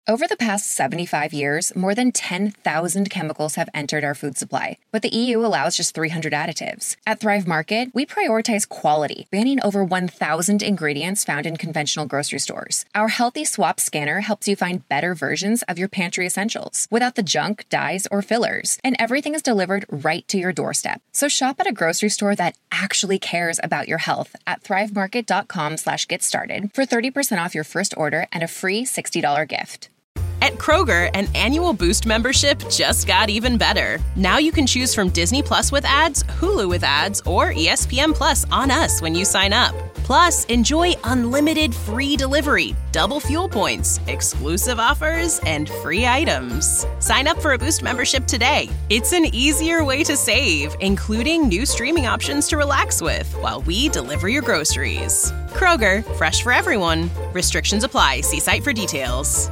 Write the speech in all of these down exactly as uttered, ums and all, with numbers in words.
Over the past seventy-five years, more than ten thousand chemicals have entered our food supply, but the E U allows just three hundred additives. At Thrive Market, we prioritize quality, banning over one thousand ingredients found in conventional grocery stores. Our Healthy Swap scanner helps you find better versions of your pantry essentials without the junk, dyes, or fillers, and everything is delivered right to your doorstep. So shop at a grocery store that actually cares about your health at thrivemarket.com slash get started for thirty percent off your first order and a free sixty dollars gift. At Kroger, an annual Boost membership just got even better. Now you can choose from Disney Plus with ads, Hulu with ads, or E S P N Plus on us when you sign up. Plus, enjoy unlimited free delivery, double fuel points, exclusive offers, and free items. Sign up for a Boost membership today. It's an easier way to save, including new streaming options to relax with while we deliver your groceries. Kroger, fresh for everyone. Restrictions apply. See site for details.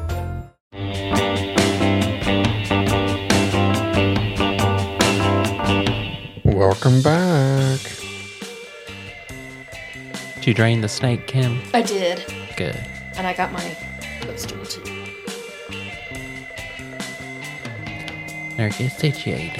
Welcome back. Did you drain the snake, Kim? I did. Good. And I got my poster too. There, get situated.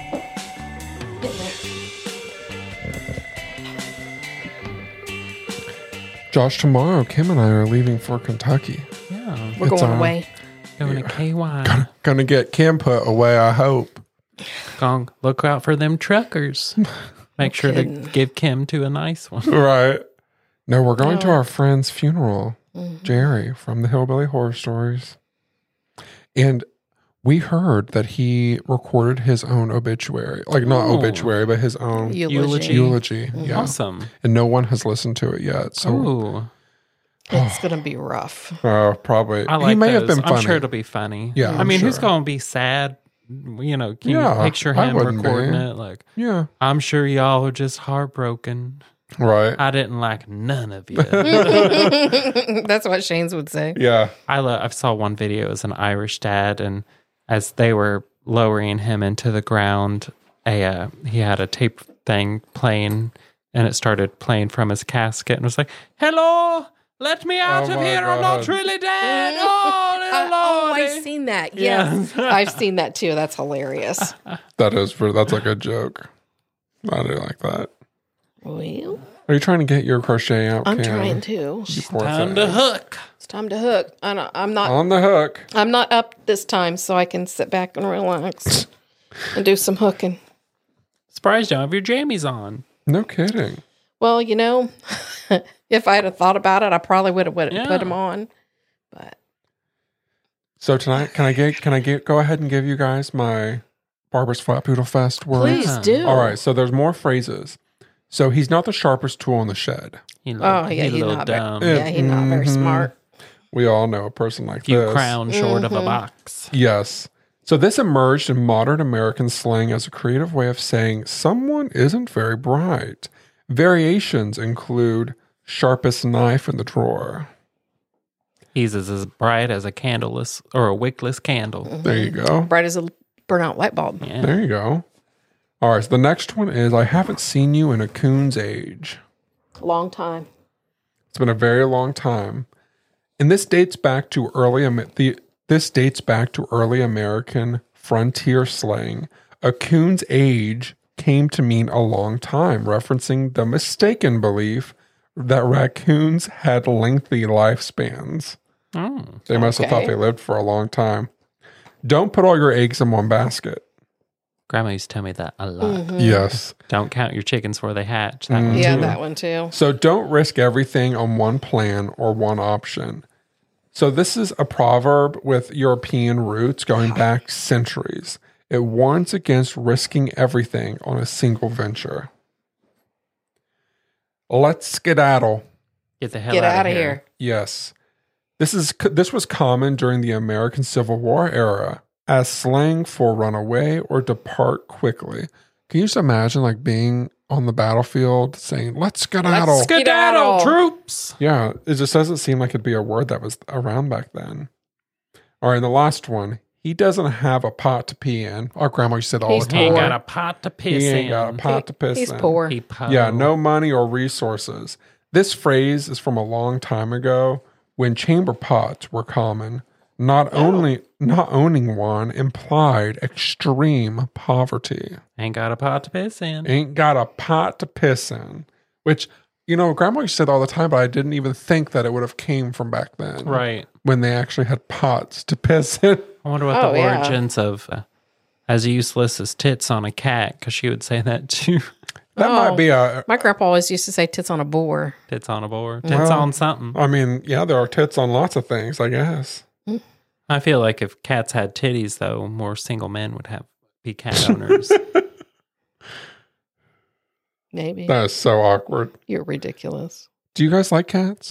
Josh, tomorrow, Kim and I are leaving for Kentucky. Yeah. We're It's, going uh, away. Going to K Y. Gonna, gonna get Kim put away, I hope. Gong, look out for them truckers. Make sure kidding. to give Kim to a nice one. Right. No, we're going to No. our friend's funeral, Mhm. Jerry from the Hillbilly Horror Stories. And we heard that he recorded his own obituary. Like, not Oh. obituary, but his own Eulogy. eulogy. Yeah. Awesome. And no one has listened to it yet. So, Ooh, It's going to be rough. uh, probably. I like he may those. have been funny. I'm sure it'll be funny. Yeah, I I'm mean, who's sure. going to be sad? You know, can Yeah, you picture I him wouldn't recording be. it? Like, Yeah. I'm sure y'all are just heartbroken. Right. I didn't like none of you. That's what Shane's would say. Yeah. I lo- I saw one video. It was an Irish dad, and as they were lowering him into the ground, a uh, he had a tape thing playing, and it started playing from his casket, and was like, "Hello, let me out Oh of my here! I'm not God. really dead. Oh, little Uh, oh, lordy." I've seen that. Yes. I've seen that too. That's hilarious. That is for that's like a joke. I do like that. Well, Are you trying to get your crochet out? I'm Kim? trying to. You poor Time thing. to hook. It's time to hook. I don't, I'm not. On the hook. I'm not up this time, so I can sit back and relax and do some hooking. Surprised you don't have your jammies on. No kidding. Well, you know, if I had thought about it, I probably would have put Yeah. them on. But So tonight, can I get? Can I get? Go ahead and give you guys my Barbara's Flat Poodle Fest words. please do. All right. So there's more phrases. So he's not the sharpest tool in the shed. He Oh, looked, yeah, he he's little not very- dumb. Yeah, he's not very Mhm. smart. We all know a person like Few this. crowns short of a Mhm. box. Yes. So this emerged in modern American slang as a creative way of saying someone isn't very bright. Variations include sharpest knife in the drawer. He's as, as bright as a candleless or a wickless candle. There you go. Bright as a burnout light bulb. Yeah. There you go. All right. So the next one is I haven't seen you in a coon's age. Long time. It's been a very long time. And this dates back to early Am- the this dates back to early American frontier slang. A coon's age came to mean a long time, referencing the mistaken belief that raccoons had lengthy lifespans. Oh. They must have thought Okay. they lived for a long time. Don't put all your eggs in one basket. Grandma used to tell me that a lot. Mhm. Yes. Don't count your chickens before they hatch. That Mm. one Yeah, too. that one too. So don't risk everything on one plan or one option. So this is a proverb with European roots going back centuries. It warns against risking everything on a single venture. Let's skedaddle. Get the hell Get out out of of here. here. Yes. This is this was common during the American Civil War era as slang for run away or depart quickly. Can you just imagine like being on the battlefield saying, let's skedaddle? Let's Skedaddle, Skedaddle. troops. Yeah, it just doesn't seem like it'd be a word that was around back then. All right, and the last one. He doesn't have a pot to pee in. Our grandma used to say it all He's the He ain't time. got a pot to piss He ain't in. got a pot to piss He's in. poor. He po- Yeah, no money or resources. This phrase is from a long time ago when chamber pots were common. Not only not owning one implied extreme poverty. Ain't got a pot to piss in. Ain't got a pot to piss in. Which, you know, Grandma used to say that all the time, but I didn't even think that it would have came from back then. Right. When they actually had pots to piss in. I wonder what Oh, the yeah. origins of uh, as useless as tits on a cat, because she would say that too. That Oh. might be a... My grandpa always used to say tits on a boar. Tits on a board. Tits Well, on something. I mean, yeah, there are tits on lots of things, I guess. I feel like if cats had titties, though, more single men would have be cat owners. Maybe. That is so awkward. You're ridiculous. Do you guys like cats?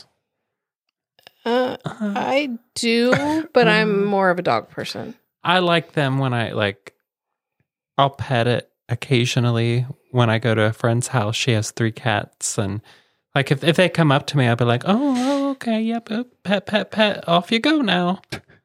Uh, I do, but I'm more of a dog person. I like them when I like. I'll pet it occasionally when I go to a friend's house. She has three cats, and like if if they come up to me, I'll be like, "Oh, oh okay, yep, yep, pet, pet, pet. Off you go now."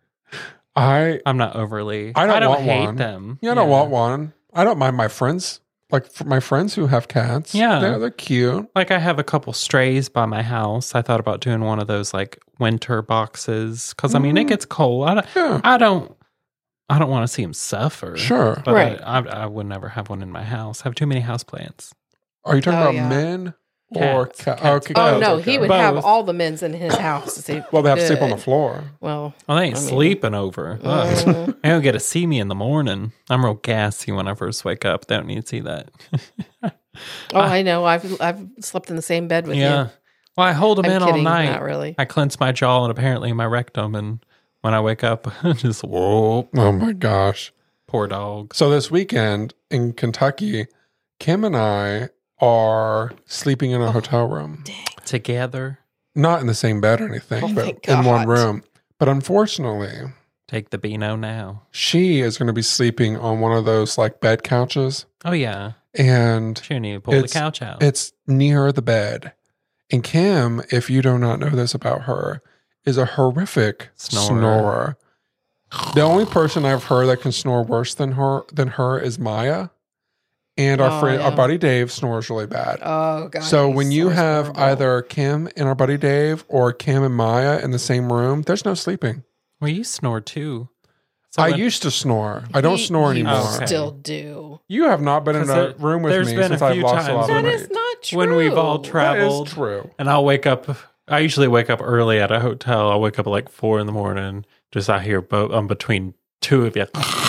I I'm not overly. I don't want hate one. them. yeah, I don't want one. I don't mind my friends. Like for my friends who have cats. Yeah. They're, they're cute. Like I have a couple strays by my house. I thought about doing one of those like winter boxes because I mean it gets cold. I don't. Yeah. I don't. I don't want to see them suffer. Sure. But Right. I, I, I would never have one in my house. I have too many houseplants. Are you talking Oh, about yeah. men or Cats. cats? Cats. Okay, Oh, cats, no, okay. he would Both. have all the men's in his house. To see Well, they have to sleep on the floor. Well, Well, they ain't I mean- sleeping over. Ugh. Mhm. They don't get to see me in the morning. I'm real gassy when I first wake up. They don't need to see that. oh, I know. I've I've slept in the same bed with yeah. you. Well, I hold them I'm in kidding, all night. not really. I clench my jaw and apparently my rectum. And when I wake up, just whoa, Oh my gosh. poor dog. So this weekend in Kentucky, Kim and I are sleeping in a Oh, hotel room. Together, Not in the same bed or anything, Oh, but thank in one God. room. But unfortunately, take the Beano now. she is going to be sleeping on one of those like bed couches. Oh, yeah. And Sure, you need to pull It's- the couch out. it's near the bed. And Kim, if you do not know this about her, is a horrific Snorer. snorer. The only person I've heard that can snore worse than her than her is Maya. And our Oh, friend, yeah. our buddy Dave, snores really bad. Oh God. so he when you snores have horrible. either Kim and our buddy Dave or Kim and Maya in the same room, there's no sleeping. well, you snore too. So I when- used to snore. I don't He- snore you anymore. Okay. Still do. You have not been in 'Cause a there- room with there's me been a since I've few lost a times lot of when- That weight. is not true. when we've all That traveled. is true. And I'll wake up. I usually wake up early at a hotel. I'll wake up at like four in the morning. Just I hear bo- um, between two of you.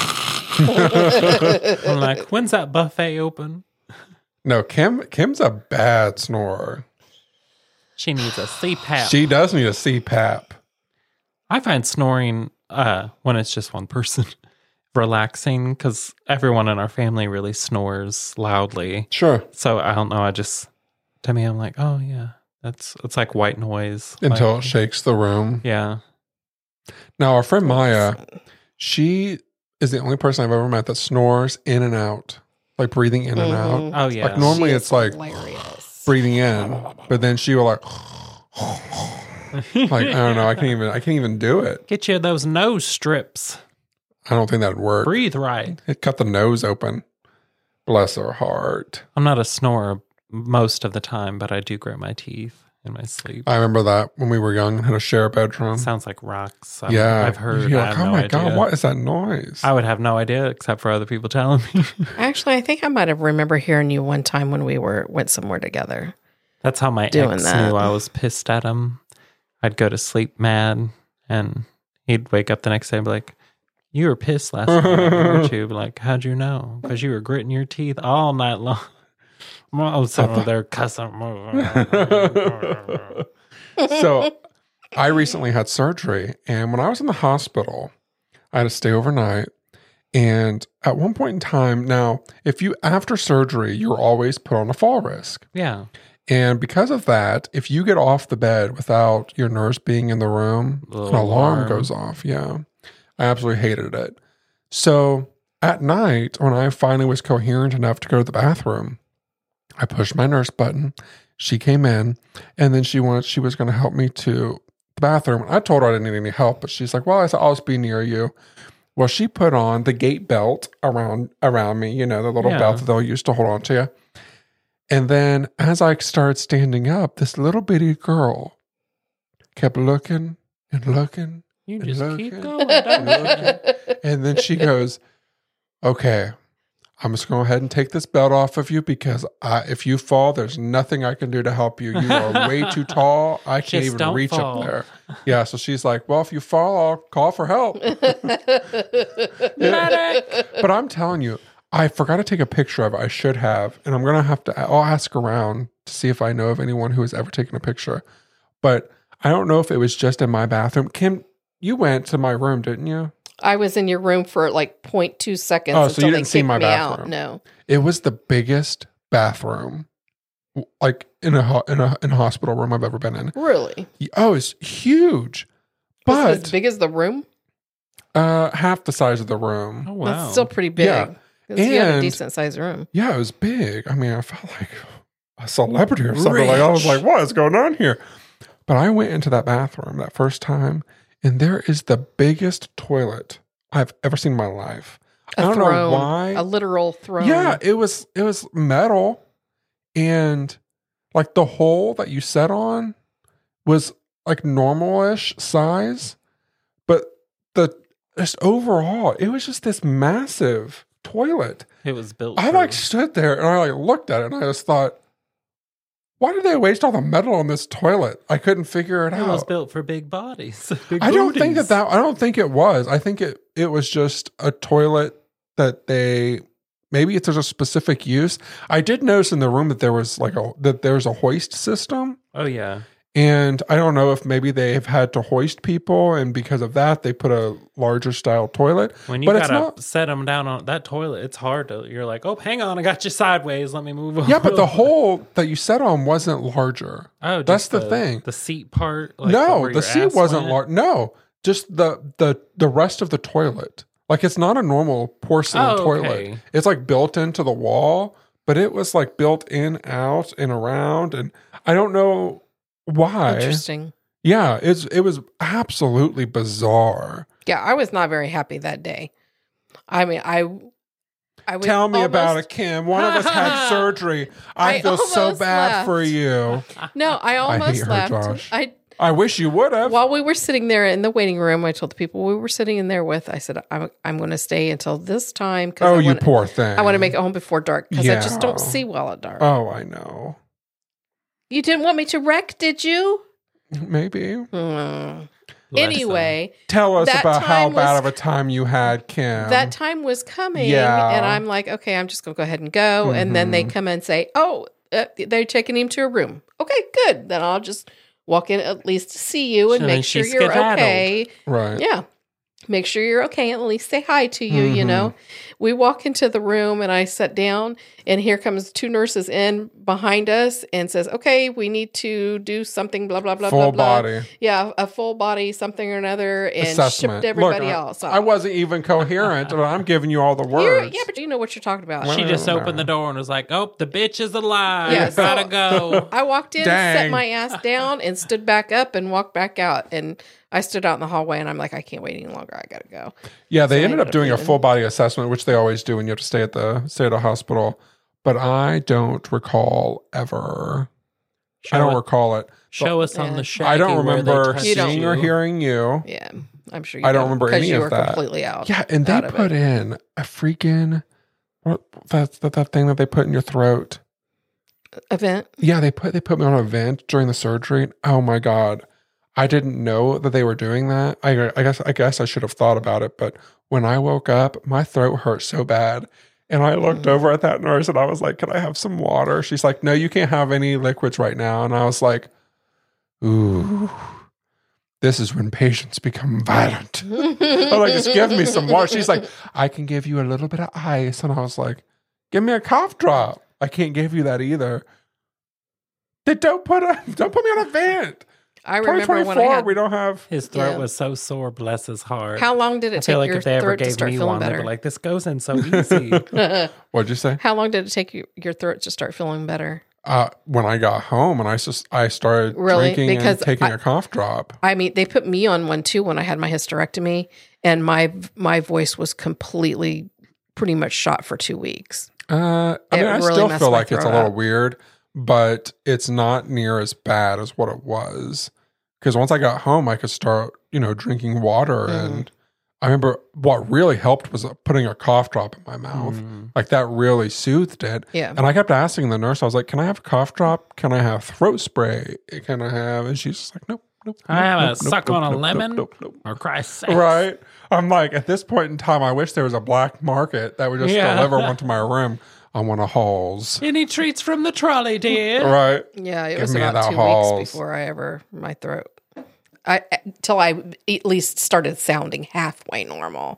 I'm like, when's that buffet open? No, Kim. Kim's a bad snorer. She needs a C PAP. She does need a C PAP. I find snoring uh, when it's just one person relaxing because everyone in our family really snores loudly. Sure. So I don't know. I just to me, I'm like, oh yeah, that's it's like white noise Until Like, it shakes the room. yeah. Now, our friend Maya, she is the only person I've ever met that snores in and out, like breathing in and Mhm. out. Oh yeah. Like normally She it's is like hilarious. breathing in, but then she will like, like I don't know. I can't even. I can't even do it. Get you those nose strips. I don't think that'd work. Breathe right. It cut the nose open. Bless her heart. I'm not a snorer most of the time, but I do grit my teeth in my sleep. I remember that when we were young and had to share a bedroom. Sounds like rocks. I'm- yeah, I've heard. You're I like, have oh no my idea. god, what is that noise? I would have no idea except for other people telling me. Actually, I think I might have remember hearing you one time when we were went somewhere together. That's how my Doing ex that. knew I was pissed at him. I'd go to sleep mad, and he'd wake up the next day and be like, "You were pissed last night, weren't you?" Be like, "How'd you know?" Because you were gritting your teeth all night long. I was sitting over there cussing. So I recently had surgery, and when I was in the hospital, I had to stay overnight. And at one point in time, now, if you, after surgery, you're always put on a fall risk. Yeah. And because of that, if you get off the bed without your nurse being in the room, Little an alarm alarm. goes off. Yeah. I absolutely hated it. So at night, when I finally was coherent enough to go to the bathroom, I pushed my nurse button. She came in, and then she wanted, she was going to help me to the bathroom. I told her I didn't need any help, but she's like, well, I said, I'll just be near you. Well, she put on the gate belt around, around me, you know, the little Yeah. belt that they'll use to hold on to you. And then as I started standing up, this little bitty girl kept looking and looking You just Looking, keep going. Don't you? looking. And then she goes, okay, I'm just going to go ahead and take this belt off of you because I, if you fall, there's nothing I can do to help you. You are way too tall. I can't Just even don't reach fall. up there. Yeah, so she's like, well, if you fall, I'll call for help. Medic! But I'm telling you, I forgot to take a picture of it. I should have. And I'm going to have to, I'll ask around to see if I know of anyone who has ever taken a picture. But I don't know if it was just in my bathroom. Kim, you went to my room, didn't you? I was in your room for like zero point two seconds Oh, until so you they didn't see kicked my me out. bathroom. No. It was the biggest bathroom, like in a ho- in a in a hospital room I've ever been in. Really? Oh, it's huge, Was it but as big as the room? uh, half the size of the room. Oh, wow. That's still pretty big. Yeah. 'Cause you had a And- decent sized room. Yeah, it was big. I mean, I felt like a celebrity or something. Like I was like, what is going on here? But I went into that bathroom that first time, and there is the biggest toilet I've ever seen in my life. A I don't throne. know why. A literal throne. Yeah, it was it was metal, and like the hole that you sat on was like normal-ish size, but the just overall, it was just this massive toilet. It was built. I for- like stood there and I like looked at it and I just thought, why did they waste all the metal on this toilet? I couldn't figure it It was out. built for big bodies. Big I don't think booties. that that I don't think it was. I think it it was just a toilet that they maybe it's there's a specific use. I did notice in the room that there was like a that there's a hoist system, Oh yeah. and I don't know if maybe they've had to hoist people, and because of that they put a larger style toilet. When you but it's gotta not. set them down on that toilet, it's hard to. You're like, oh, hang on, I got you sideways. Let me move over. Yeah, but the hole that you sat on wasn't larger. oh, that's just the thing. The seat part. Like no, where the your seat ass wasn't went? large. No, just the the the rest of the toilet. Like it's not a normal porcelain Oh, toilet. okay. It's like built into the wall, but it was like built in, out, and around, and I don't know why. Interesting. Yeah, it's it was absolutely bizarre. Yeah, I was not very happy that day. I mean, I, I was Tell me about almost- it, Kim. One of us had surgery. I, I feel so almost bad left. for you. No, I almost hate her, left. Josh. I I wish you would have. while we were sitting there in the waiting room, I told the people we were sitting in there with. I said, "I'm I'm going to stay until this time because oh, I you wanna, poor thing. I want to make it home before dark because I just Yeah. don't see well at dark." Oh, I know. You didn't want me to wreck, did you? Maybe. Hmm. Listen. Anyway, Tell us That about how time bad was- of a time you had, Kim. that time was coming, Yeah. and I'm like, okay, I'm just going to go ahead and go. And then they Mhm. come and say, oh, uh, they're taking him to a room. Okay, good. Then I'll just walk in at least to see you and So then make sure she you're skedaddled. okay. Right. Yeah. Make sure you're okay and at least say hi to you, you Mhm. know. We walk into the room and I sit down and here comes two nurses in behind us and says, okay, we need to do something, blah, blah, blah, Full blah, blah. body Yeah, a full body, something or another, and assessment. shipped everybody Look, I- else. I, wasn't even coherent, but I'm giving you all the You're- words. yeah, but you know what you're talking about. Well, She just no. opened the door and was like, "Oh, the bitch is alive. Yeah, so- Gotta go." I walked in, Dang. set my ass down, and stood back up and walked back out. And I stood out in the hallway, and I'm like, I can't wait any longer. I gotta go. Yeah, they So I ended up ended up doing a leaving. full body assessment, which they always do when you have to stay at the stay at a hospital. But I don't recall ever. I Show don't it- recall it. Show us on Yeah. the show. I don't remember You don't- seeing or hearing you. Yeah, I'm sure. You I don't remember because any you of were that. completely out. Yeah, and they out of put it. in a freaking what that's that, that thing that they put in your throat. event. Yeah, they put they put me on a vent during the surgery. Oh my god. I didn't know that they were doing that. I, I guess I guess I should have thought about it, but when I woke up, my throat hurt so bad. And I looked Mm. over at that nurse and I was like, "Can I have some water?" She's like, "No, you can't have any liquids right now." And I was like, "Ooh, this is when patients become violent." I'm like, "Just give me some water." She's like, "I can give you a little bit of ice." And I was like, "Give me a cough drop." I can't give you that either. They don't put a don't put me on a vent. I twenty remember when I twenty-four, had. we don't have. His throat Yeah. was so sore, bless his heart. How long did it I take feel like your if they ever throat to gave start me feeling one, they'd better? be like, "This goes in so easy." What'd you say? How long did it take you, your throat to start feeling better? Uh, when I got home and I just I started Really? drinking Because and taking I- a cough drop. I mean, they put me on one too when I had my hysterectomy, and my my voice was completely, pretty much shot for two weeks. Uh, I It mean, I really still messed feel my like it's a throat little up. weird, but it's not near as bad as what it was. because once I got home, I could start, you know, drinking water. Mm. And I remember what really helped was putting a cough drop in my mouth. Mm. Like that really soothed it. Yeah. And I kept asking the nurse, I was like, can I have a cough drop? Can I have throat spray? Can I have, and she's just like, nope. Nope, I have nope, a nope, suck nope, on a nope, lemon nope, nope, or Christ's sakes. Right. I'm like, at this point in time, I wish there was a black market that would just Yeah. deliver one to my room on one of Halls. Any treats from the trolley, dear? Right. Yeah, it Give was me about that two Halls. weeks before I ever, my throat. I Till I at least started sounding halfway normal.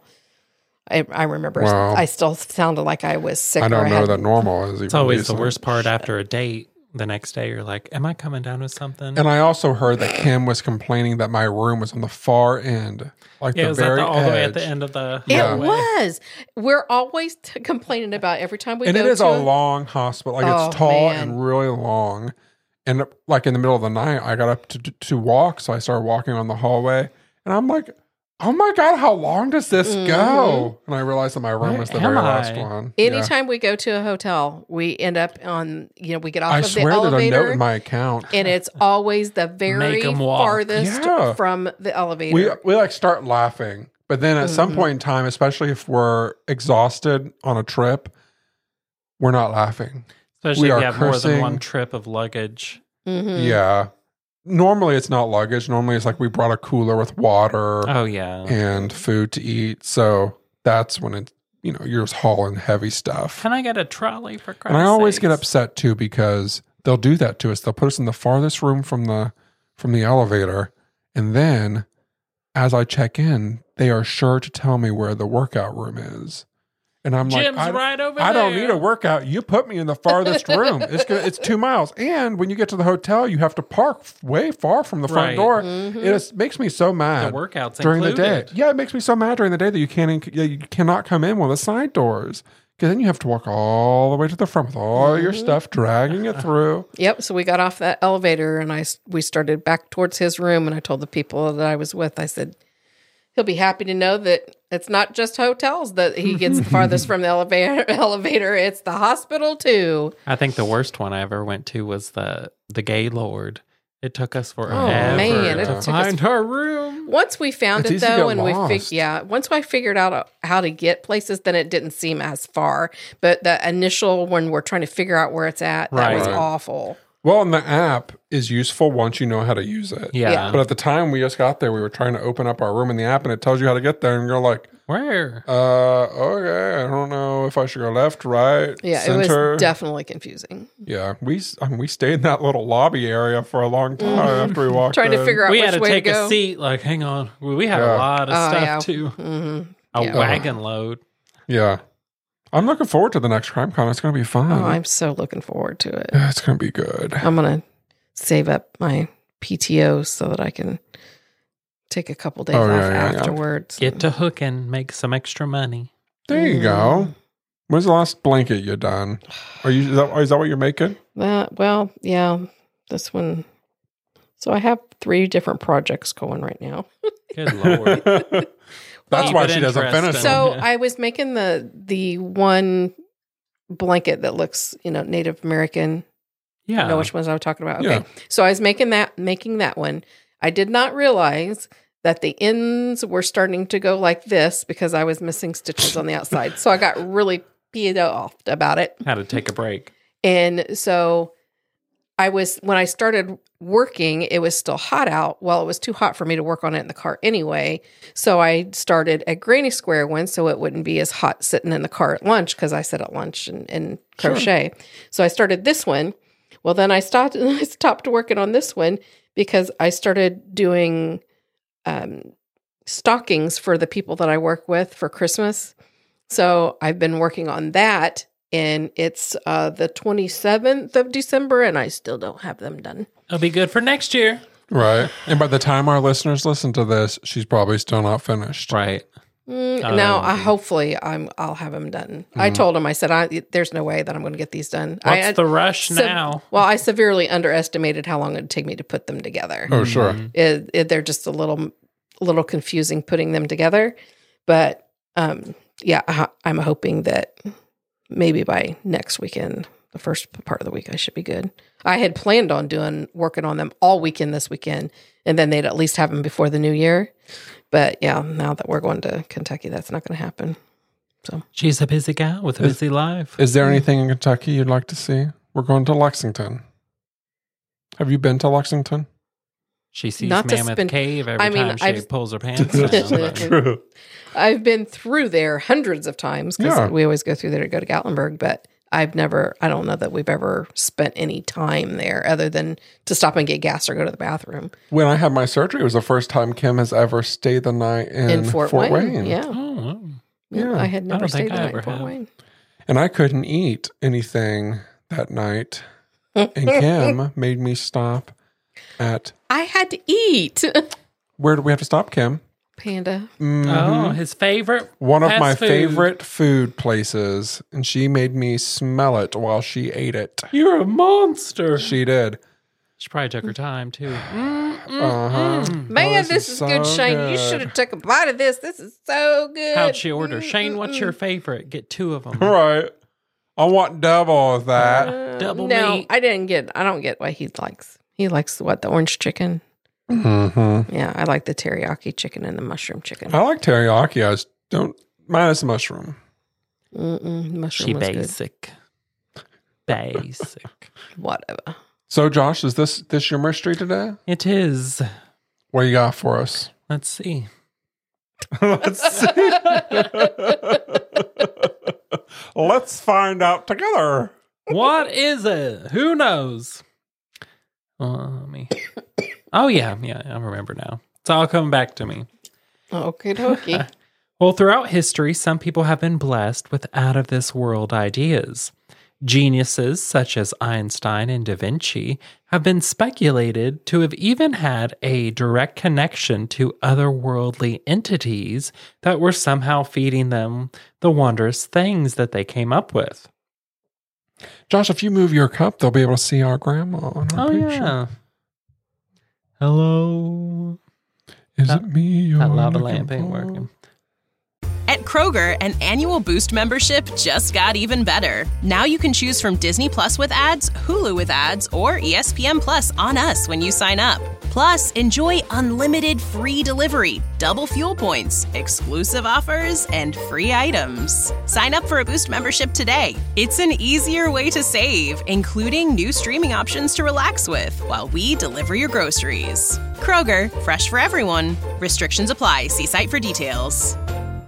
I, I remember Wow. I still sounded like I was sick. I or don't know had, that normal is even It's always decent. the worst part after a date. The next day, you're like, am I coming down with something? And I also heard that Kim was complaining that my room was on the far end, like yeah, the it was at very the, all the way at edge. the end of the It Yeah. hallway. was. We're always t- complaining about every time we And go it is to a long hospital. Like Oh, it's tall man. and really long. And like in the middle of the night, I got up to to walk, so I started walking on the hallway, and I'm like, "Oh my god, how long does this Mm-hmm. go?" And I realized that my room Where was the am very I? last one. Yeah. Anytime we go to a hotel, we end up on, you know, we get off I of the swear there's a elevator. note in my account. and it's always the very 'em walk. farthest Yeah. from the elevator. We we like start laughing, but then at some Mhm. point in time, especially if we're exhausted on a trip, we're not laughing. Especially We if are you have more than cursing. one trip of luggage. Mhm. Yeah. Normally it's not luggage. Normally it's like we brought a cooler with water Oh, yeah. and food to eat. So that's when it, you know, you're just hauling heavy stuff. Can I get a trolley for Christ's And I always get sakes? upset too because they'll do that to us. They'll put us in the farthest room from the from the elevator, and then as I check in, they are sure to tell me where the workout room is. And I'm Jim's like, I, right over I don't there. need a workout. You put me in the farthest room. It's gonna, it's two miles. And when you get to the hotel, you have to park f- way far from the front Right. door. Mhm. It is, makes me so mad. The workouts during the included. day. Yeah, it makes me so mad during the day that you can't yeah, you cannot come in one of the side doors because then you have to walk all the way to the front with all your stuff, dragging it through. Yep. So we got off that elevator and I s- we started back towards his room, and I told the people that I was with, I said, he'll be happy to know that it's not just hotels that he gets the farthest from the elevator. Elevator, it's the hospital too. I think the worst one I ever went to was the the Gaylord. It took us forever Oh, man, it to took us- find her room. Once we found It's it easy to though, get and we lost. fig- yeah, once I figured out uh, how to get places, then it didn't seem as far. But the initial when we're trying to figure out where it's at, that Right. was Right. awful. Well, and the app is useful once you know how to use it. Yeah. Yeah. But at the time we just got there, we were trying to open up our room in the app, and it tells you how to get there, and you're like, Where? uh, okay, I don't know if I should go left, right, Yeah, center. it was definitely confusing. Yeah, we I mean, we stayed in that little lobby area for a long time after we walked Trying in. to figure out We which had to way take to go. a seat. Like, hang on. We we had Yeah. a lot of Oh, stuff yeah. too. hmm A Yeah. wagon load. Yeah. I'm looking forward to the next Crime Con. It's going to be fun. Oh, I'm so looking forward to it. Yeah, it's going to be good. I'm gonna save up my P T O so that I can take a couple days Oh, off yeah, yeah, yeah. afterwards. Get to hooking, make some extra money. There you go. When's the last blanket you done? Are you is that, is that what you're making? That well, yeah, this one. So I have three different projects going right now. Good lord. That's Keep why it she doesn't finish interesting. them. So Yeah. I was making the the one blanket that looks, you know, Native American. Yeah. I know which ones I was talking about. Okay. Yeah. So I was making that making that one. I did not realize that the ends were starting to go like this because I was missing stitches on the outside. So I got really peed off about it. Had to take a break. And so I was, when I started working, it was still hot out. Well, it was too hot for me to work on it in the car anyway. So I started a granny square one so it wouldn't be as hot sitting in the car at lunch because I sit at lunch and, and crochet. So I started this one. Well, then I stopped, I stopped working on this one because I started doing um, stockings for the people that I work with for Christmas. So I've been working on that. And it's uh, the twenty-seventh of December, and I still don't have them done. It'll be good for next year. Right. And by the time our listeners listen to this, she's probably still not finished. Right. Mm, Oh, now, that'll I, be- hopefully, I'm. I'll have them done. I told him. I said, I, "There's no way that I'm going to get these done." What's I, the rush se- now? Well, I severely underestimated how long it would take me to put them together. Oh, sure. Mhm. It, it, they're just a little, little confusing putting them together. But um, yeah, I, I'm hoping that maybe by next weekend the first part of the week, I should be good. I had planned on doing working on them all weekend this weekend, and then they'd at least have them before the new year. But yeah, now that we're going to Kentucky, that's not going to happen. So she's a busy gal with a Is- busy life. Is there anything in Kentucky you'd like to see? We're going to Lexington. Have you been to Lexington? She sees Not to Mammoth spend- Cave every I mean, time she I've- pulls her pants down. but- True. I've been through there hundreds of times because Yeah. we always go through there to go to Gatlinburg, but I've never, I don't know that we've ever spent any time there other than to stop and get gas or go to the bathroom. When I had my surgery, it was the first time Kim has ever stayed the night in, In Fort, Wayne. Yeah. Oh, wow. Yeah. I had never don't think stayed the I night ever in Fort have. Wayne. And I couldn't eat anything that night. And Kim made me stop at, I had to eat. where did we have to stop, Kim? Panda. Mhm. Oh, his favorite. One of fast my food. favorite food places. And she made me smell it while she ate it. You're a monster. She, She did. she probably took her time too. Uh-huh. Man, Oh, this, is good, so Shane. You good. should have took a bite of this. This is so good. How'd she order? Shane, what's your favorite? Get two of them. Right. I want double of that. Uh, Double no, meat. I didn't get, I don't get what he likes. He likes what? The orange chicken. Mm-hmm. Yeah, I like the teriyaki chicken and the mushroom chicken. I like teriyaki. I just don't, minus the mushroom. Mm-mm, the mushroom She was good. basic. Basic. Whatever. So, Josh, is this this your mystery today? It is. What do you got for us? Let's see. Let's see. Let's find out together. What is it? Who knows? Uh, let me. Oh yeah, yeah, I remember now. It's all coming back to me. Okay, dokie. Well, throughout history, some people have been blessed with out-of-this-world ideas. Geniuses such as Einstein and Da Vinci have been speculated to have even had a direct connection to otherworldly entities that were somehow feeding them the wondrous things that they came up with. Josh, if you move your cup, they'll be able to see our grandma on our Oh, picture. yeah. Hello. Is That- it me? you're That lava looking lamp ain't for? working. At Kroger, an annual Boost membership just got even better. Now you can choose from Disney Plus with ads, Hulu with ads, or E S P N Plus on us when you sign up. Plus, enjoy unlimited free delivery, double fuel points, exclusive offers, and free items. Sign up for a Boost membership today. It's an easier way to save, including new streaming options to relax with while we deliver your groceries. Kroger, fresh for everyone. Restrictions apply. See site for details.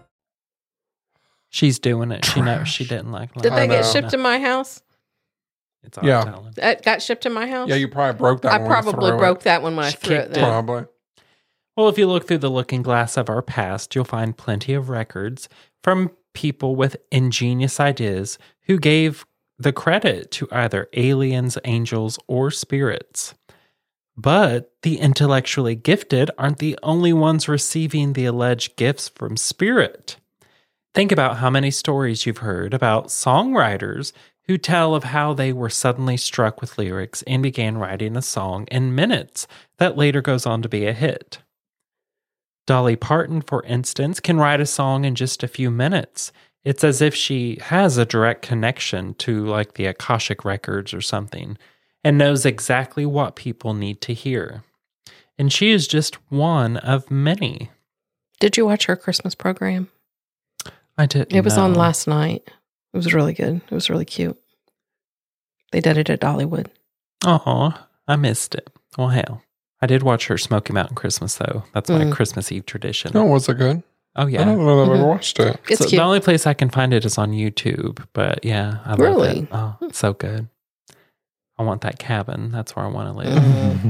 She's doing it. She knows she didn't like Did I they get know. shipped to my house? It's all Yeah. telling. That got shipped to my house? Yeah, you probably broke that I one. when you probably threw broke it. that one when I She threw it kicked there. it. Probably. Well, if you look through the looking glass of our past, you'll find plenty of records from people with ingenious ideas who gave the credit to either aliens, angels, or spirits. But the intellectually gifted aren't the only ones receiving the alleged gifts from spirit. Think about how many stories you've heard about songwriters who tell of how they were suddenly struck with lyrics and began writing a song in minutes that later goes on to be a hit. Dolly Parton, for instance, can write a song in just a few minutes. It's as if she has a direct connection to like the Akashic Records or something and knows exactly what people need to hear. And she is just one of many. Did you watch her Christmas program? I didn't It was on know. last night. It was really good. It was really cute. They did it at Dollywood. Oh, I missed it. Well, hell. I did watch her Smoky Mountain Christmas, though. That's my Mm. Christmas Eve tradition. No, was it good? Oh, I yeah. don't know that I've ever Mhm. watched it. It's So cute. the only place I can find it is on YouTube. But yeah, I love Really? it. Oh, it's so good. I want that cabin. That's where I want to live. Mhm.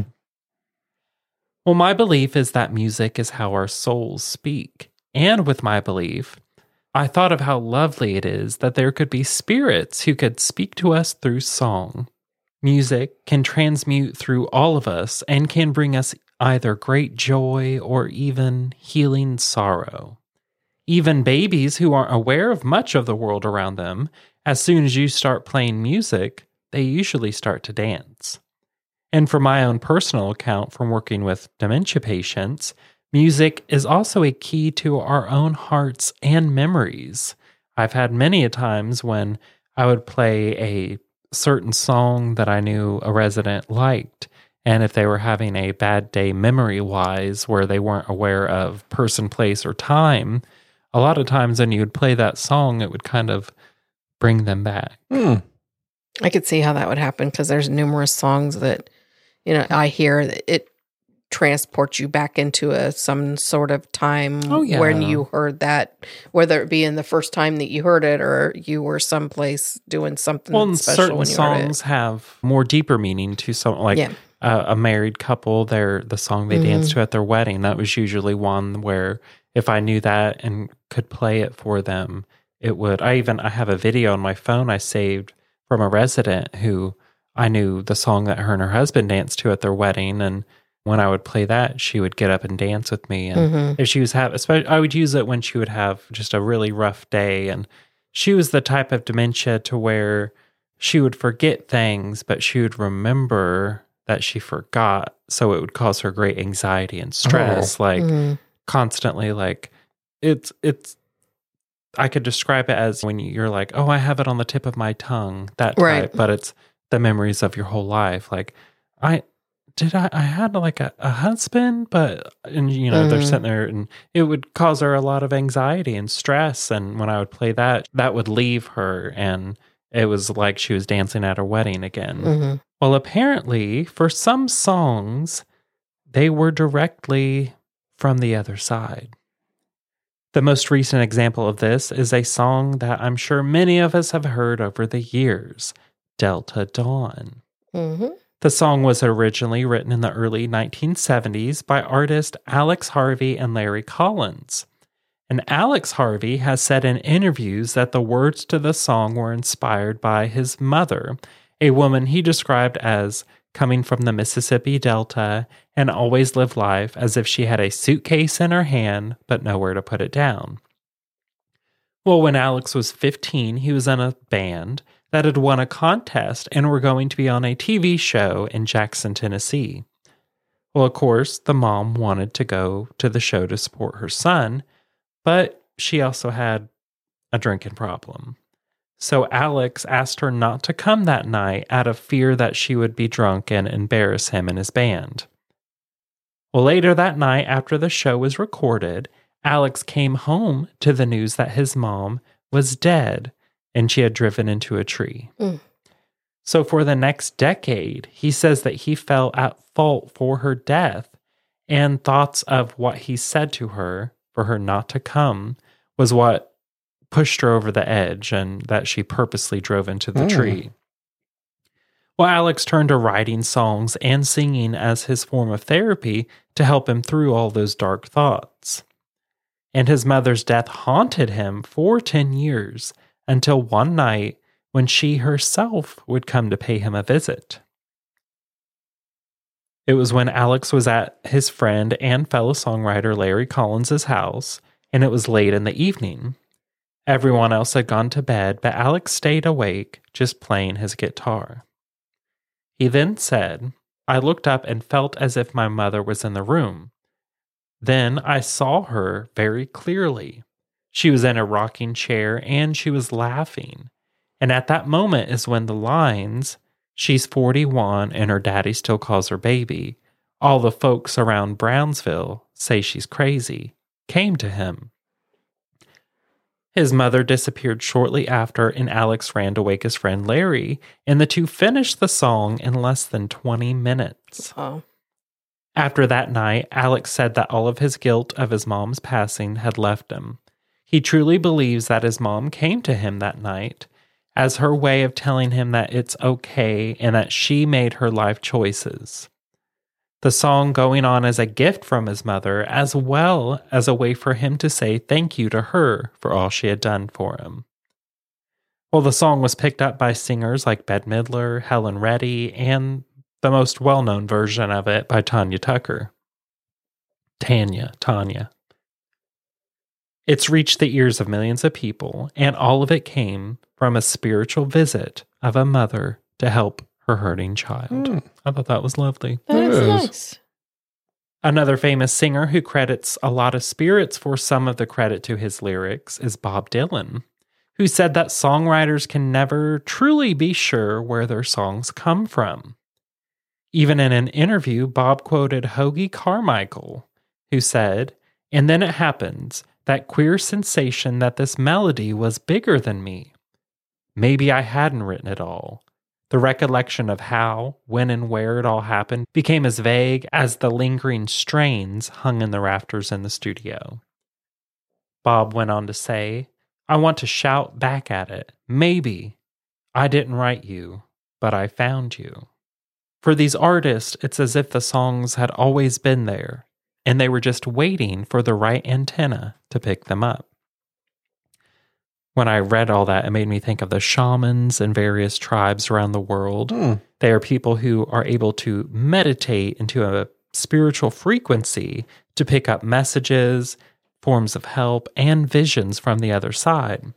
Well, my belief is that music is how our souls speak. And with my belief, I thought of how lovely it is that there could be spirits who could speak to us through song. Music can transmute through all of us and can bring us either great joy or even healing sorrow. Even babies who aren't aware of much of the world around them, as soon as you start playing music, they usually start to dance. And from my own personal account from working with dementia patients, music is also a key to our own hearts and memories. I've had many a times when I would play a certain song that I knew a resident liked. And if they were having a bad day memory-wise where they weren't aware of person, place, or time, a lot of times when you would play that song, it would kind of bring them back. Mm. I could see how that would happen because there's numerous songs that, you know, I hear that it transports you back into a some sort of time Oh, yeah. when you heard that, whether it be in the first time that you heard it or you were someplace doing something Well, and special certain when you heard songs it. have more deeper meaning to some, like Yeah. uh, a married couple, their the song they Mhm. danced to at their wedding. That was usually one where if I knew that and could play it for them, it would. I even I have a video on my phone I saved from a resident who I knew the song that her and her husband danced to at their wedding, and when I would play that, she would get up and dance with me. And Mhm. if she was have, especially, I would use it when she would have just a really rough day. And she was the type of dementia to where she would forget things, but she would remember that she forgot. So it would cause her great anxiety and stress, like Mhm. constantly. Like it's it's. I could describe it as when you're like, oh, I have it on the tip of my tongue, that type. Right. But it's the memories of your whole life. Like I. Did I, I had like a, a husband, but, and you know, they're Mhm. sitting there and it would cause her a lot of anxiety and stress. And when I would play that, that would leave her. And it was like she was dancing at her wedding again. Mhm. Well, apparently for some songs, they were directly from the other side. The most recent example of this is a song that I'm sure many of us have heard over the years, Delta Dawn. Mhm. The song was originally written in the early nineteen seventies by artist Alex Harvey and Larry Collins. And Alex Harvey has said in interviews that the words to the song were inspired by his mother, a woman he described as coming from the Mississippi Delta and always lived life as if she had a suitcase in her hand but nowhere to put it down. Well, when Alex was fifteen, he was in a band that had won a contest and were going to be on a T V show in Jackson, Tennessee. Well, of course, the mom wanted to go to the show to support her son, but she also had a drinking problem. So Alex asked her not to come that night out of fear that she would be drunk and embarrass him and his band. Well, later that night, after the show was recorded, Alex came home to the news that his mom was dead and she had driven into a tree. Mm. So for the next decade, he says that he fell at fault for her death, and thoughts of what he said to her for her not to come was what pushed her over the edge and that she purposely drove into the Mm. tree. Well, Alex turned to writing songs and singing as his form of therapy to help him through all those dark thoughts. And his mother's death haunted him for ten years, until one night when she herself would come to pay him a visit. It was when Alex was at his friend and fellow songwriter Larry Collins' house, and it was late in the evening. Everyone else had gone to bed, but Alex stayed awake, just playing his guitar. He then said, "I looked up and felt as if my mother was in the room. Then I saw her very clearly. She was in a rocking chair and she was laughing. And at that moment is when the lines, 'She's forty-one and her daddy still calls her baby. All the folks around Brownsville say she's crazy,' came to him." His mother disappeared shortly after, and Alex ran to wake his friend Larry, and the two finished the song in less than twenty minutes. Oh. After that night, Alex said that all of his guilt of his mom's passing had left him. He truly believes that his mom came to him that night as her way of telling him that it's okay and that she made her life choices. The song going on as a gift from his mother, as well as a way for him to say thank you to her for all she had done for him. Well, the song was picked up by singers like Bette Midler, Helen Reddy, and the most well-known version of it by Tanya Tucker. Tanya, Tanya. It's reached the ears of millions of people, and all of it came from a spiritual visit of a mother to help her hurting child. Mm. I thought that was lovely. That's It is. nice. Another famous singer who credits a lot of spirits for some of the credit to his lyrics is Bob Dylan, who said that songwriters can never truly be sure where their songs come from. Even in an interview, Bob quoted Hoagy Carmichael, who said, "And then it happens, that queer sensation that this melody was bigger than me. Maybe I hadn't written it all. The recollection of how, when, and where it all happened became as vague as the lingering strains hung in the rafters in the studio." Bob went on to say, "I want to shout back at it. Maybe. I didn't write you, but I found you." For these artists, it's as if the songs had always been there, and they were just waiting for the right antenna to pick them up. When I read all that, it made me think of the shamans in various tribes around the world. Mm. They are people who are able to meditate into a spiritual frequency to pick up messages, forms of help, and visions from the other side.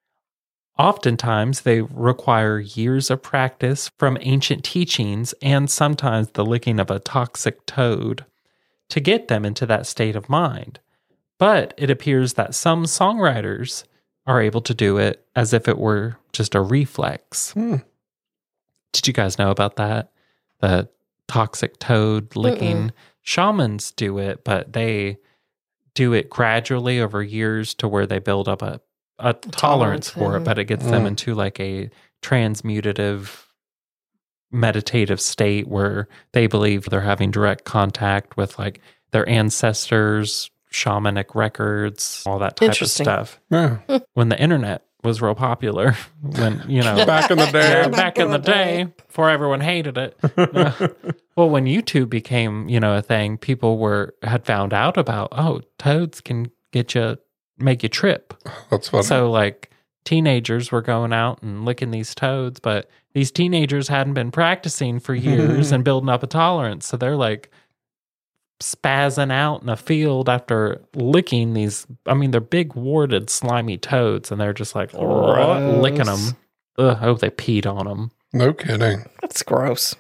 Oftentimes, they require years of practice from ancient teachings and sometimes the licking of a toxic toad to get them into that state of mind. But it appears that some songwriters are able to do it as if it were just a reflex. Hmm. Did you guys know about that? The toxic toad licking? Mm-mm. Shamans do it, but they do it gradually over years to where they build up a a tolerance, tolerance for it, but it gets mm. them into like a transmutative meditative state where they believe they're having direct contact with like their ancestors, shamanic records, all that type of stuff. Yeah. When the internet was real popular, when, you know, back in the day, yeah, back in the day, before everyone hated it. Uh, well, when YouTube became, you know, a thing, people were had found out about, oh, toads can get you, make you trip. That's funny. So like teenagers were going out and licking these toads, but these teenagers hadn't been practicing for years and building up a tolerance. So they're like spazzing out in a field after licking these, I mean, they're big warded slimy toads, and they're just like gross. licking them. Ugh, I hope they peed on them. No kidding. That's gross.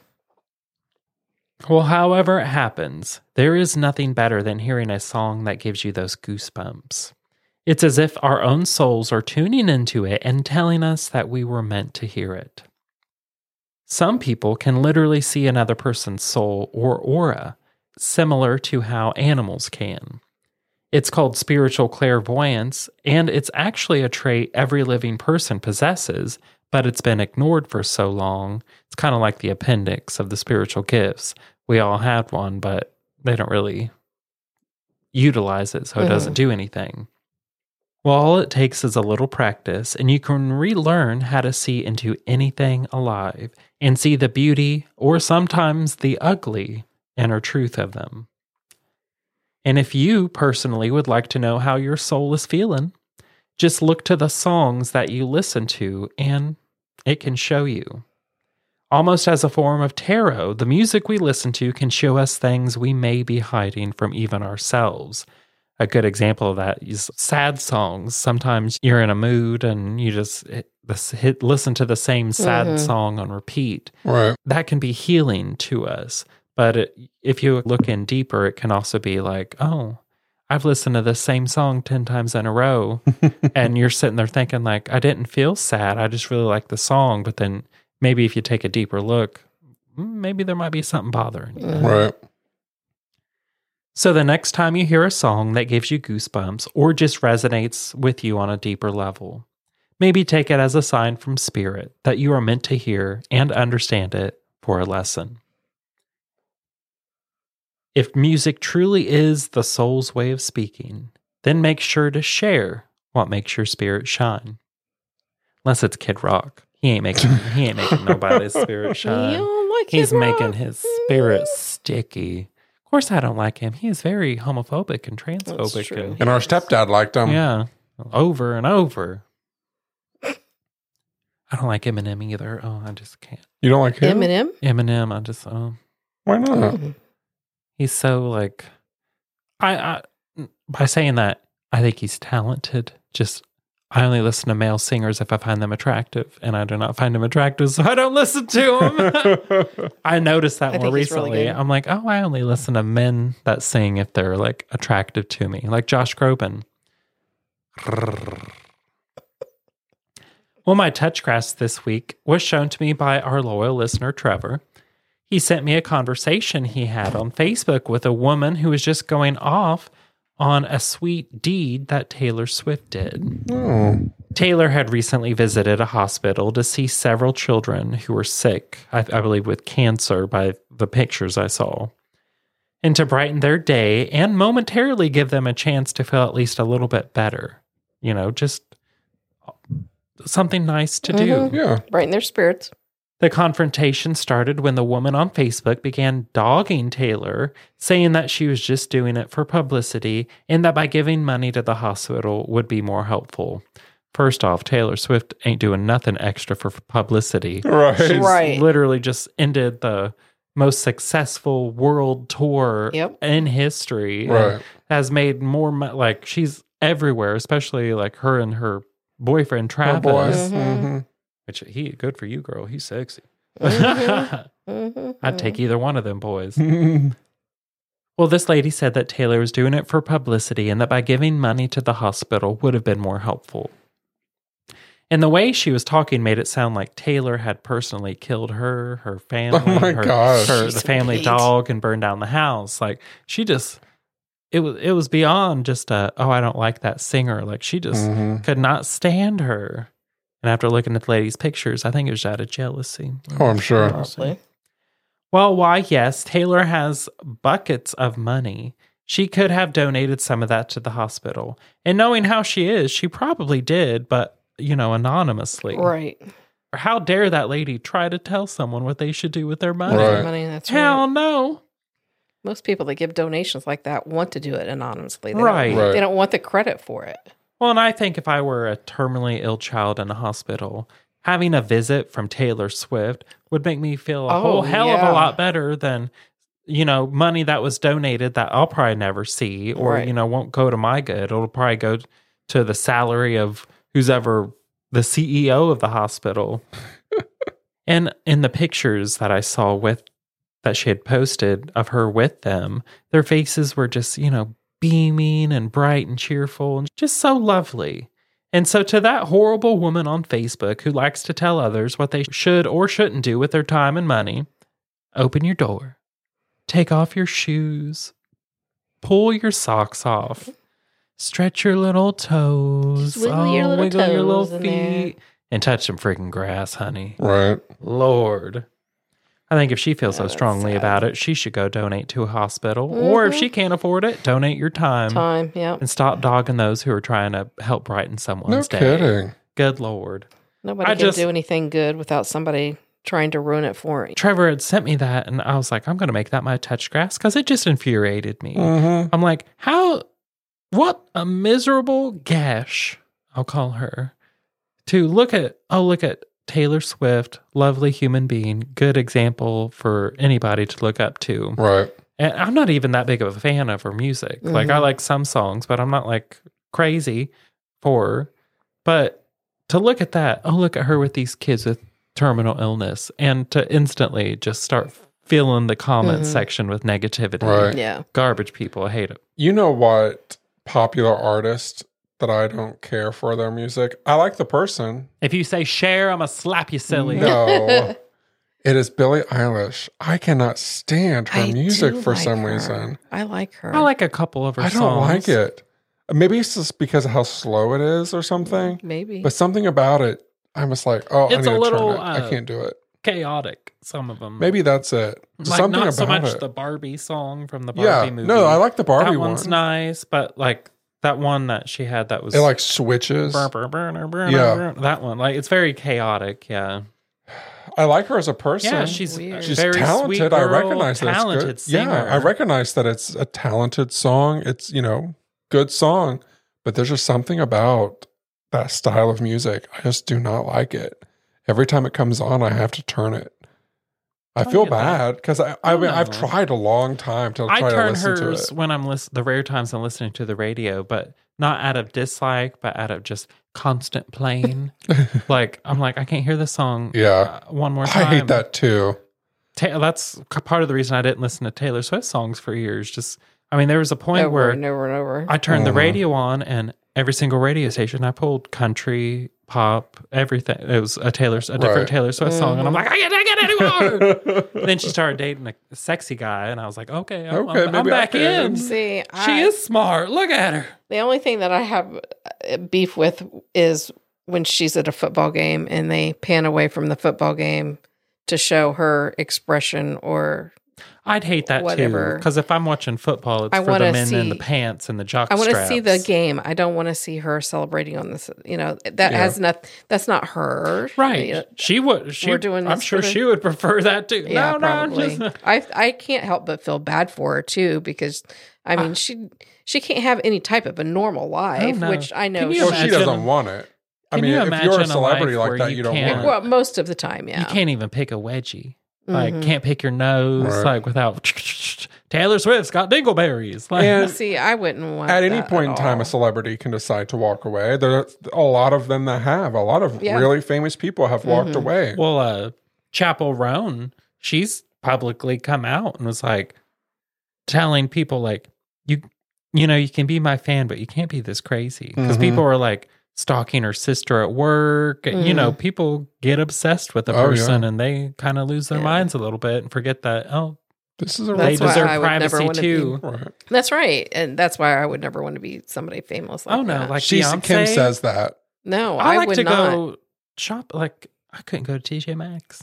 Well, however it happens, there is nothing better than hearing a song that gives you those goosebumps. It's as if our own souls are tuning into it and telling us that we were meant to hear it. Some people can literally see another person's soul or aura, similar to how animals can. It's called spiritual clairvoyance, and it's actually a trait every living person possesses, but it's been ignored for so long. It's kind of like the appendix of the spiritual gifts. We all had one, but they don't really utilize it, so it mm. doesn't do anything. Well, all it takes is a little practice, and you can relearn how to see into anything alive and see the beauty, or sometimes the ugly, inner truth of them. And if you personally would like to know how your soul is feeling, just look to the songs that you listen to, and it can show you. Almost as a form of tarot, the music we listen to can show us things we may be hiding from even ourselves. A good example of that is sad songs. Sometimes you're in a mood and you just hit, hit, listen to the same sad mm-hmm. song on repeat. Right. That can be healing to us. But it, if you look in deeper, it can also be like, oh, I've listened to this same song ten times in a row. And you're sitting there thinking like, I didn't feel sad. I just really like the song. But then maybe if you take a deeper look, maybe there might be something bothering you. Right. So the next time you hear a song that gives you goosebumps or just resonates with you on a deeper level, maybe take it as a sign from Spirit that you are meant to hear and understand it for a lesson. If music truly is the soul's way of speaking, then make sure to share what makes your spirit shine. Unless it's Kid Rock. He ain't making he ain't making nobody's spirit shine. You don't like He's Kid making Rock? his spirit sticky. Of course I don't like him. He is very homophobic and transphobic. That's true. And, And our stepdad liked him. yeah, over and over. I don't like Eminem either. Oh, I just can't. You don't like him? Eminem? Eminem, I just, oh. Why not? Mm. He's so like, I, I, by saying that, I think he's talented. Just, I only listen to male singers if I find them attractive, and I do not find them attractive, so I don't listen to them. I noticed that I more think he's really recently. good. I'm like, oh, I only listen to men that sing if they're like attractive to me, like Josh Groban. Well, my touch grass this week was shown to me by our loyal listener, Trevor. He sent me a conversation he had on Facebook with a woman who was just going off on a sweet deed that Taylor Swift did. Oh. Taylor had recently visited a hospital to see several children who were sick, I, I believe with cancer by the pictures I saw. And to brighten their day and momentarily give them a chance to feel at least a little bit better. You know, just something nice to Mhm. do. Yeah. Brighten their spirits. The confrontation started when the woman on Facebook began dogging Taylor, saying that she was just doing it for publicity and that by giving money to the hospital would be more helpful. First off, Taylor Swift ain't doing nothing extra for publicity. Right. She's Right. literally just ended the most successful world tour Yep. in history. and Right. has made more, mo- like, she's everywhere, especially like her and her boyfriend, Oh, Travis. boy. Mhm. Mhm. Which he good for you, girl. He's sexy. Mhm. Mhm. I'd take either one of them boys. Mhm. Well, this lady said that Taylor was doing it for publicity and that by giving money to the hospital would have been more helpful. And the way she was talking made it sound like Taylor had personally killed her, her family, Oh my her, gosh. her- She's the so family Pete. dog, and burned down the house. Like she just, it was it was beyond just a oh I don't like that singer. Like she just Mhm. could not stand her. And after looking at the lady's pictures, I think it was out of jealousy. Oh, I'm sure. Probably. Well, why, yes, Taylor has buckets of money. She could have donated some of that to the hospital. And knowing how she is, she probably did, but, you know, anonymously. Right. How dare that lady try to tell someone what they should do with their money? Right. Money, that's Hell right. no. Most people that give donations like that want to do it anonymously. They Right. Don't, Right. They don't want the credit for it. Well, and I think if I were a terminally ill child in a hospital, having a visit from Taylor Swift would make me feel a Oh, whole hell of yeah. a lot better than, you know, money that was donated that I'll probably never see or, Right. you know, won't go to my good. It'll probably go to the salary of who's ever the C E O of the hospital. And in the pictures that I saw with that she had posted of her with them, their faces were just, you know, beaming and bright and cheerful and just so lovely. And so to that horrible woman on Facebook who likes to tell others what they should or shouldn't do with their time and money, open your door, take off your shoes, pull your socks off, stretch your little toes, Just wiggle your little wiggle your little toes in there. feet, and touch some freaking grass, honey. Right. Lord. I think if she feels Yeah, so that's strongly sad. about it, she should go donate to a hospital. Or if Mhm. she can't afford it, donate your time. Time, yeah. And stop dogging those who are trying to help brighten No someone's day. kidding. Good Lord. Nobody I can just- do anything good without somebody trying to ruin it for you. Trevor had sent me that, and I was like, I'm going to make that my touch grass because it just infuriated me. Mhm. I'm like, how, what a miserable gash, I'll call her, to look at, oh, look at Taylor Swift, lovely human being, good example for anybody to look up to. Right. And I'm not even that big of a fan of her music. Like, I Mhm. like some songs, but I'm not like crazy for her. But to look at that, oh, look at her with these kids with terminal illness, and to instantly just start filling the comment Mhm. section with negativity. Right. Yeah. Garbage people. I hate it. You know what popular artist that I don't care for their music? I like the person. If you say share, I'm going to slap you silly. No. It is Billie Eilish. I cannot stand her I music do for like some her. reason. I like her. I like a couple of her I songs. don't like it. Maybe it's just because of how slow it is or something. Maybe. But something about it, I'm just like, oh, I It's need a to little, turn it. I uh, can't do it. Chaotic, some of them. Maybe that's it. like something not about so much it. the Barbie song from the Barbie yeah. movie. No, I like the Barbie that one. one's nice, but like that one that she had that was It like switches. burr, burr, burr, burr, burr, Yeah. burr. that one. Like it's very chaotic. Yeah, I like her as a person. yeah. She's Weird. She's very talented. Sweet I girl, recognize that talented it's good. singer. Yeah, I recognize that it's a talented song. It's, you know, good song. But there's just something about that style of music. I just do not like it. Every time it comes on, I have to turn it. I I feel get that. bad because I, I mean, I've No. tried a long time to I try to turn listen to hers it. when I'm listening. The rare times I'm listening to the radio, but not out of dislike, but out of just constant playing. Like I'm like I can't hear this song. Yeah. uh, one more I time. hate that too. Ta- that's c- part of the reason I didn't listen to Taylor Swift songs for years. Just, I mean, there was a point over where and over and over. I turned the Mhm. radio on, and every single radio station I pulled country, pop, everything. It was a Taylor, a different Right. Taylor Swift Mm-hmm. song, and I'm like, I can't take it anymore. Then she started dating a sexy guy, and I was like, okay, I'm, Okay, I'm, I'm maybe I back can. in. See, She I, is smart. Look at her. the only thing that I have uh, beef with is when she's at a football game and they pan away from the football game to show her expression or I'd hate that Whatever. too. Because if I'm watching football, it's I for wanna the men in see- the pants and the jock I want to see the straps. game. I don't want to see her celebrating on this. You know, that Yeah. has not. That's not her. Right. You know, She would. She, we're doing I'm this sure for the- she would prefer that too. yeah, no, probably. no. Just, I I can't help but feel bad for her too because I mean she she can't have any type of a normal life, no. which I know Can you Well, she, she imagine- doesn't want it. I Can mean, you if you're a imagine a celebrity life like where that, you you don't can't- want well it. most of the time, yeah. You can't even pick a wedgie. Mhm. Like, can't pick your nose. Right. Like, without Taylor Swift's got dingleberries. Like, And See, I wouldn't want at any that point in at time, all. a celebrity can decide to walk away. There's a lot of them that have. A lot of Yeah. really famous people have walked Mhm. away. well, uh, Chapel Roan, she's publicly come out and was like telling people, like, you, you know, you can be my fan, but you can't be this crazy. Because Mhm. people are like stalking her sister at work. You know, people get obsessed with a Oh, yeah. person and they kind of lose their Yeah. minds a little bit and forget that, oh, This is a they That's why deserve I would never privacy wanna be- too. right. That's right, and that's why I would never want to be somebody famous. Like Oh no, that. like She's Beyonce. Kim says that. no, I, I, like would to not. go shop. Like I couldn't go to T J Maxx.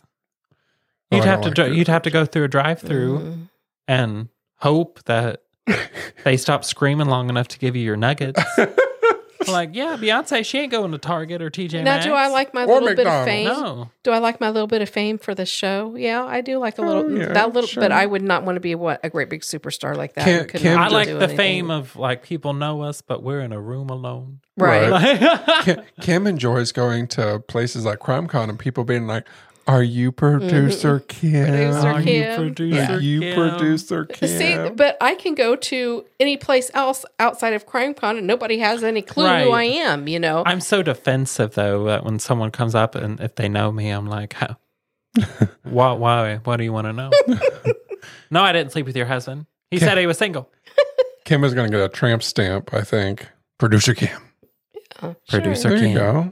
Oh, You'd I have don't to. like dri- to- you'd have to go through a drive-through Mhm. and hope that they stop screaming long enough to give you your nuggets. Like, yeah, Beyonce, she ain't going to Target or T J Now, Maxx. do I like my Or little bit of McDonald's. fame? No, Do I like my little bit of fame for the show? Yeah, I do like a little Oh, yeah, that little, sure. but I would not want to be what a great big superstar like that. Kim- and could Kim- not I like do the anything. fame of like people know us, but we're in a room alone. right. Right. Kim, Kim enjoys going to places like CrimeCon and people being like, "Are you producer Kim? Mm-hmm. Producer Are you Kim. producer Are you Kim? producer Kim?" See, but I can go to any place else outside of CrimeCon and nobody has any clue who I Right. am. You know, I'm so defensive though that when someone comes up and if they know me, I'm like, how? why? Why? What do you want to know? No, I didn't sleep with your husband. He said he was single. Kim is going to get a tramp stamp, I think. Producer Kim. Oh, Producer There Kim. you go.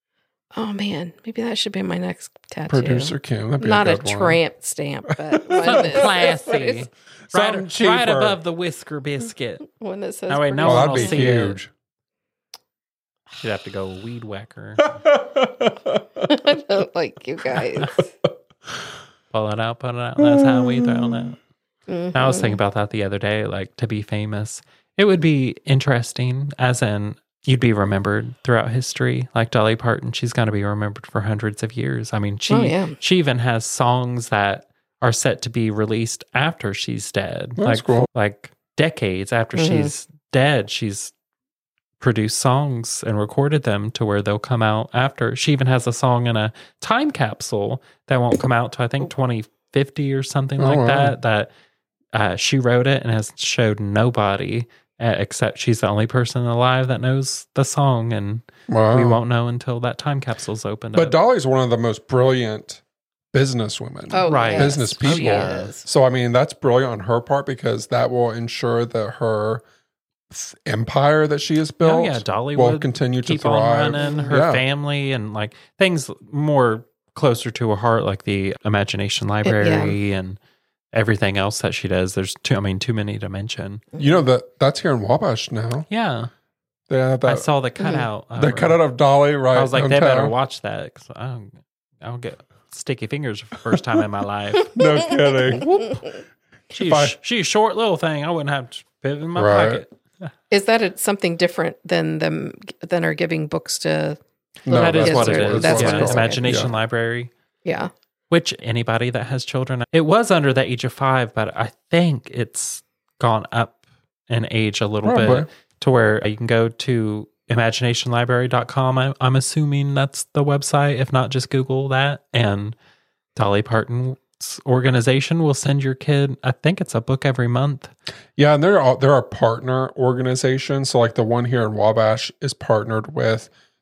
Oh man, maybe that should be my next tattoo. Producer Kim. That'd be Not a, a good one. tramp stamp, but one Something that- classy. Right, Something Right, cheaper. right above the whisker biscuit. one that says. Oh, wait, no Well, one that'd will be see it. huge. You'd have to go weed whacker. I don't like you guys. Pull it out, put it out. That's how we throw it out. Mhm. I was thinking about that the other day, like to be famous. It would be interesting, as in you'd be remembered throughout history. Like Dolly Parton, she's going to be remembered for hundreds of years. I mean, she Oh, yeah. she even has songs that are set to be released after she's dead. That's like cool. like decades after Mhm. she's dead, she's produced songs and recorded them to where they'll come out after. She even has a song in a time capsule that won't come out to I think twenty fifty or something Oh, like wow. that. That uh, she wrote it and has showed nobody uh, except she's the only person alive that knows the song, and Wow. we won't know until that time capsule's opened But up. Dolly's one of the most brilliant business women. Oh, Right. yes. Business She people. is. So, I mean, that's brilliant on her part because that will ensure that her th- empire that she has built Oh yeah, Dolly will would continue to keep thrive. on running. Her Yeah. family and like things more closer to her heart, like the Imagination Library and everything else that she does. There's too, I mean, too many to mention. You know that that's here in Wabash now. Yeah, They have I that. saw the cutout. The of- cutout of Dolly, right? I was like, they downtown. better watch that because I don't, I don't get sticky fingers for the first time in my life. No kidding. She's Bye. she's a short little thing. I wouldn't have to fit it in my Right. pocket. Is that a, something different than them than are giving books to? No, that is that's what it what- is. that's yeah, what it is. Imagination Yeah. Library. Yeah. Which anybody that has children, it was under the age of five, but I think it's gone up in age a little Probably. bit to where you can go to imagination library dot com. I, I'm assuming that's the website. If not, just Google that. And Dolly Parton's organization will send your kid, I think it's a book every month. Yeah, and there are there are partner organizations. So, like the one here in Wabash is partnered with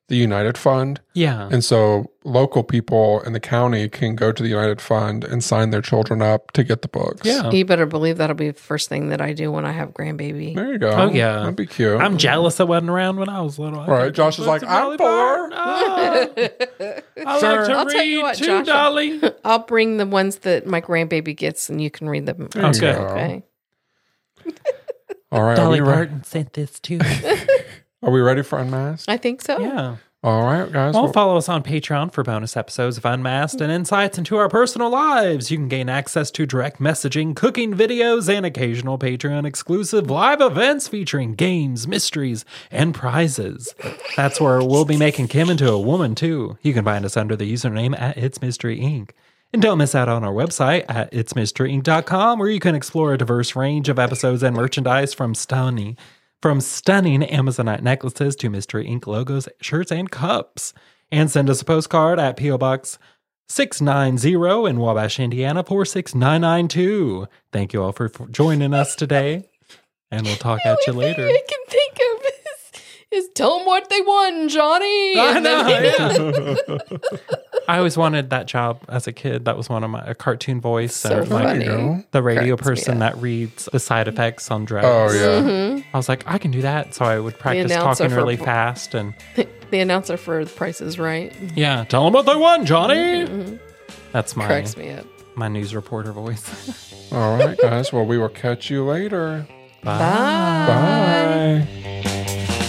the United Fund. Yeah. And so local people in the county can go to the United Fund and sign their children up to get the books. Yeah. You better believe that'll be the first thing that I do when I have grandbaby. There you go. Oh, yeah. That'd be cute. I'm jealous I wasn't around when I was little. I Right. think Josh is it's like, I'm really four. fun. Oh, I Sure. like to I'll read tell you what, too, Josh. Dolly. I'll bring the ones that my grandbaby gets, and you can read them. There you Okay. go. Okay. All right. Are Dolly we, re- Parton sent this to me. are we ready for Unmasked? I think so. Yeah. All right, guys. Well, Well, follow us on Patreon for bonus episodes of Unmasked and insights into our personal lives. You can gain access to direct messaging, cooking videos, and occasional Patreon exclusive live events featuring games, mysteries, and prizes. That's where we'll be making Kim into a woman, too. You can find us under the username at It's Mystery Incorporated. And don't miss out on our website at its mystery inc dot com, where you can explore a diverse range of episodes and merchandise from stunning From stunning Amazonite necklaces to Mystery Incorporated logos, shirts, and cups. And send us a postcard at P O Box six ninety in Wabash, Indiana, four six nine nine two. Thank you all for, for joining us today. And we'll talk at you The only later. thing I can think of is, is tell them what they won, Johnny. I And then- know, yeah. I always wanted that job as a kid. That was one of my a cartoon voice. So and, like, funny. There you go. the radio Cracks me person up. that reads the side effects on drugs. Oh, yeah. Mhm. I was like, I can do that. So I would practice announcer talking for- really fast. And The announcer for The Price is Right yeah, tell them what they won, Johnny. That's my cracks me up. my news reporter voice. All right, guys. Well, we will catch you later. Bye. Bye.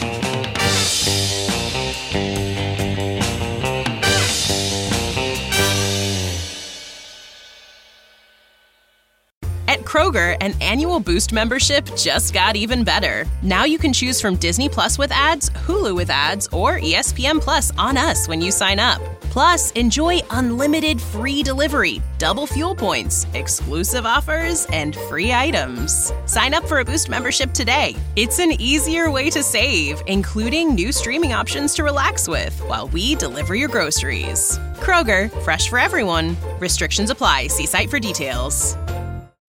At Kroger, an annual Boost membership just got even better. Now you can choose from Disney Plus with ads, Hulu with ads, or E S P N Plus on us when you sign up. Plus, enjoy unlimited free delivery, double fuel points, exclusive offers, and free items. Sign up for a Boost membership today. It's an easier way to save, including new streaming options to relax with while we deliver your groceries. Kroger, fresh for everyone. Restrictions apply. See site for details.